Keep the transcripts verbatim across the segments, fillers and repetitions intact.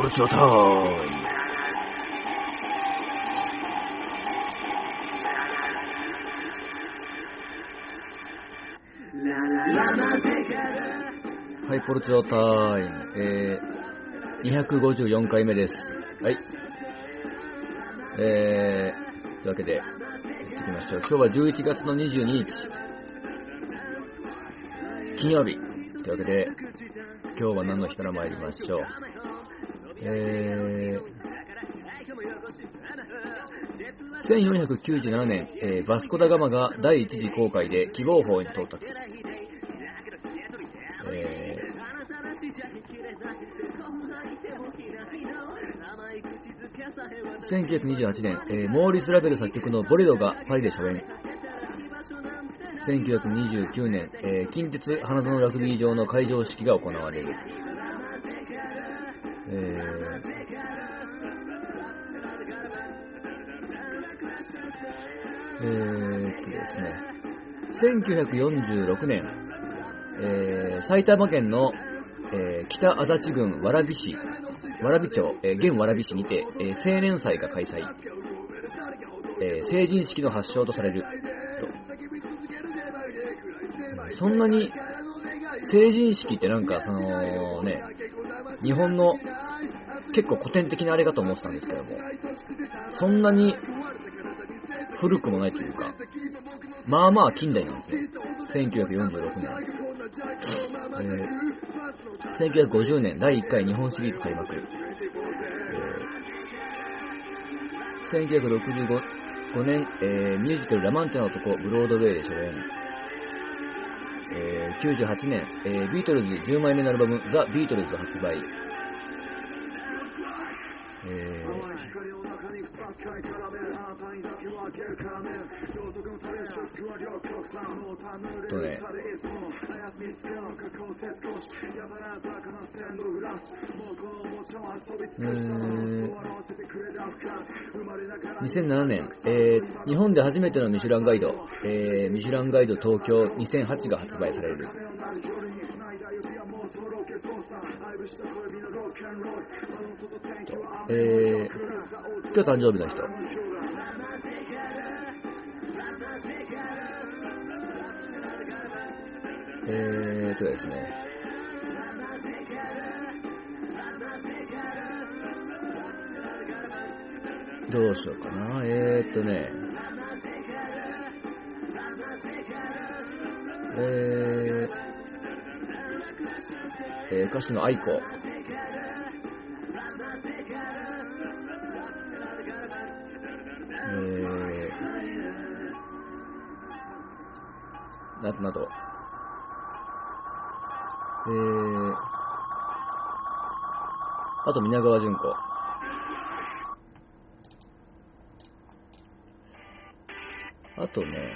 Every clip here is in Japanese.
ルチョタイム。はい、ポルチョタイム、えー、にひゃくごじゅうよんかいめです。はい。えー、というわけで、やっていきましょう。今日はじゅういちがつのにじゅうににち、金曜日。というわけで、今日は何の日から参りましょう。えー、せんよんひゃくきゅうじゅうななねん、えー、バスコダガマが第一次航海で喜望峰に到達。えー、せんきゅうひゃくにじゅうはちねん、えー、モーリス・ラベル作曲のボレロがパリで初演。せんきゅうひゃくにじゅうきゅうねん、えー、近鉄花園ラグビー場の開場式が行われる。えーえー、っとですね、せんきゅうひゃくよんじゅうろくねん、えー、埼玉県の、えー、北足立郡蕨市、蕨町、えー、現蕨市にて、えー、青年祭が開催、えー、成人式の発祥とされると。そんなに成人式ってなんかそのね、日本の結構古典的なあれかと思ってたんですけども、そんなに古くもないというか、まあまあ近代なんですね。せんきゅうひゃくよんじゅうろくねん、えー、せんきゅうひゃくごじゅうねんだいいっかい日本シリーズ開幕、えー、せんきゅうひゃくろくじゅうごねん、えー、ミュージカルラマンチャの男ブロードウェイで初演、えー、きゅうじゅうはちねん、えー、ビートルズじゅうまいめのアルバムザ・ビートルズ発売、えーとね、うーんにせんななねん、えー、日本で初めてのミシュランガイド、えー、ミシュランガイド東京にせんはちが発売される。えー、今日誕生日の人、えーとですね、どうしようかな。えーっとね、えー、えー、歌手の愛子、えー、などなど、えー、あと皆川淳子、あとね、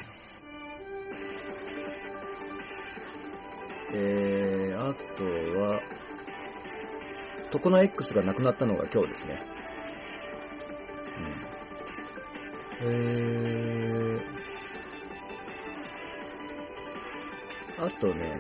えー、あとは、トコナ X が亡くなったのが今日ですね。うん、えー、あとね、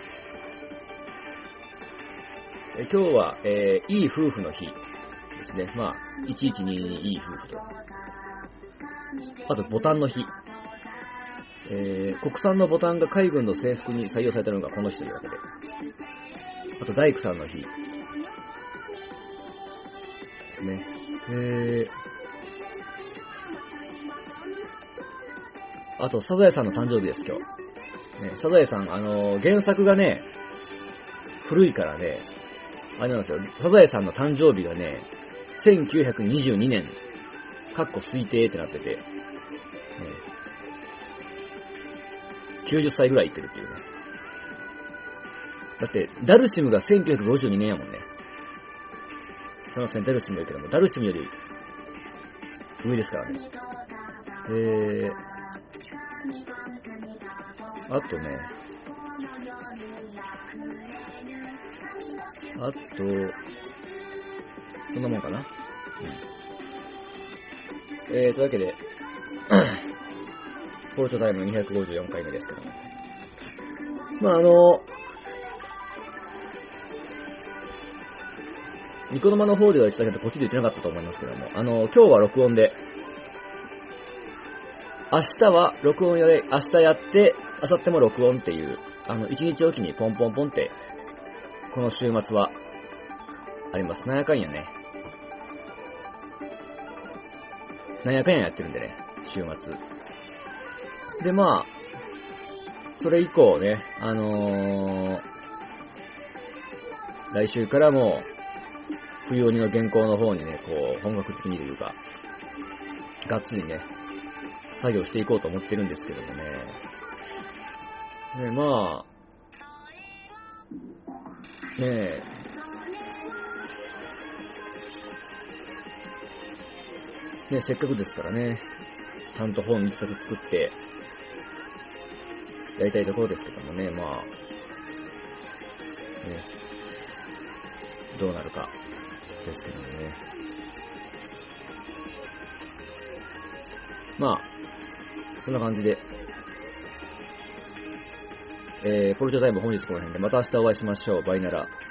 え今日は、えー、いい夫婦の日ですね。まあ、いちいちにににいい夫婦と。あと、ボタンの日。えー、国産のボタンが海軍の制服に採用されたのがこの日というわけで。あと、大工さんの日。ですね。えー、あと、サザエさんの誕生日です、今日。ね、サザエさん、あのー、原作がね、古いからね、あれなんですよ、サザエさんの誕生日がね、せんきゅうひゃくにじゅうにねん、かっこ推定ってなってて、ね、きゅうじゅっさいぐらいいってるっていうね。だって、ダルシムがせんきゅうひゃくごじゅうにねんやもんね。すいません、ダルシムだけども、ダルシムより上ですからね。えー、あとね、あと、そんなもんかな。うん、えー、というわけで、ポルトタイムのにひゃくごじゅうよんかいめですけども。まあ、あの、 ニコ生の方では言ってたけど、こっちで言ってなかったと思いますけども、あの、今日は録音で、明日は録音で、明日やって、明後日も録音っていう、あの、一日おきにポンポンポンって、この週末は、あります。なんやかんやね。なんやかんややってるんでね、週末。で、まあ、それ以降ね、あのー、来週からも、冬鬼の原稿の方にね、こう、本格的にというか、がっつりね、作業していこうと思ってるんですけどもね。ね、まあ、ねえ、ね、せっかくですからね、ちゃんと本一冊作って、やりたいところですけどもね、まあ、ね、どうなるか、ですけどもね。まあ、そんな感じで、えー、ポルトタイム本日この辺で、また明日お会いしましょう。バイナラ。